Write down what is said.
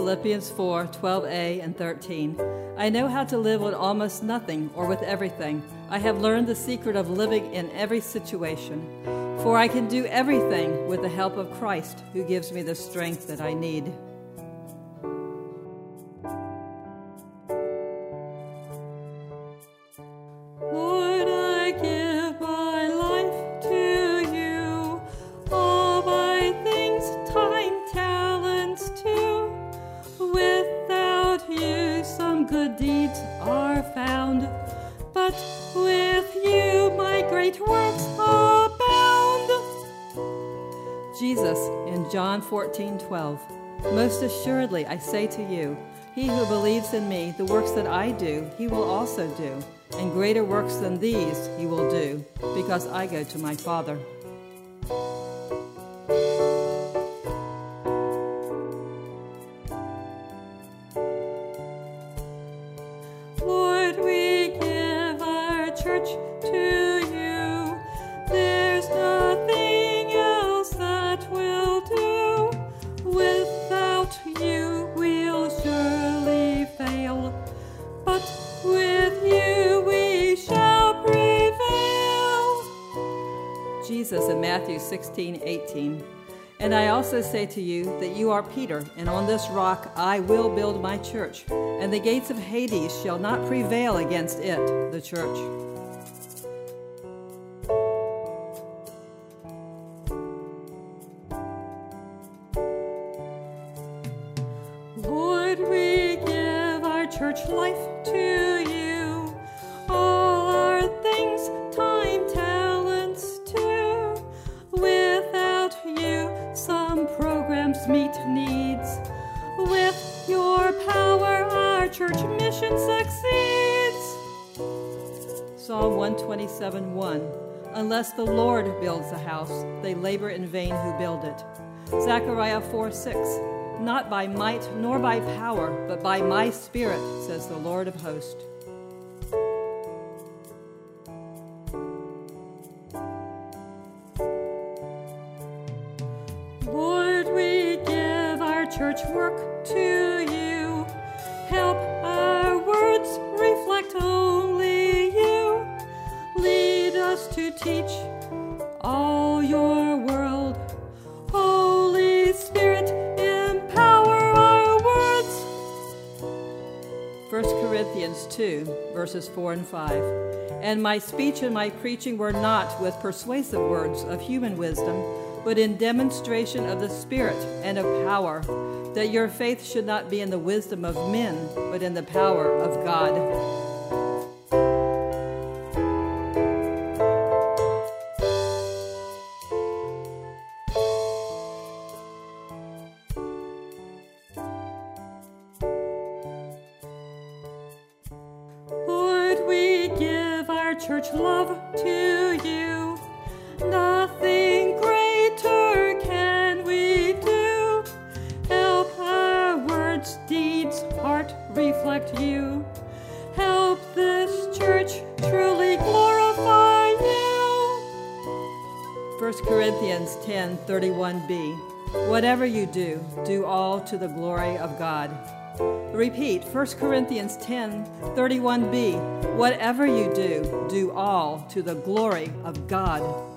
Philippians 4:12a and 13. I know how to live with almost nothing or with everything. I have learned the secret of living in every situation. For I can do everything with the help of Christ, who gives me the strength that I need. Lord, I give my life to you, all my things, time, talents too. Without you, some good deeds are found, but with you, my great works abound. Jesus in John 14:12. Most assuredly, I say to you, he who believes in me, the works that I do, he will also do, and greater works than these he will do, because I go to my Father. Lord, we give our church to you. There's nothing else that will do. Without you, we'll surely fail, but with you we shall prevail. Jesus in Matthew 16:18. And I also say to you that you are Peter, and on this rock I will build my church, and the gates of Hades shall not prevail against it, the church. Lord, we give our church life to you, all our things, time, talents too. Without you, some programs meet needs. With your power, our church mission succeeds. Psalm 127:1. Unless the Lord builds a house, they labor in vain who build it. Zechariah 4:6. Not by might nor by power, but by my Spirit, says the Lord of hosts. Lord, we give our church work to you. Help our words reflect only you. Lead us to teach all your world. Holy Spirit, empower our words. 1 Corinthians 2, verses 4 and 5. And my speech and my preaching were not with persuasive words of human wisdom, but in demonstration of the Spirit and of power, that your faith should not be in the wisdom of men, but in the power of God. Lord, we give our church love to you. Nothing greater can we do. Help our words, deeds, heart reflect you. Help this church truly glorify you. 1 Corinthians 10:31b. Whatever you do, do all to the glory of God. Repeat, 1 Corinthians 10:31b. Whatever you do, do all to the glory of God.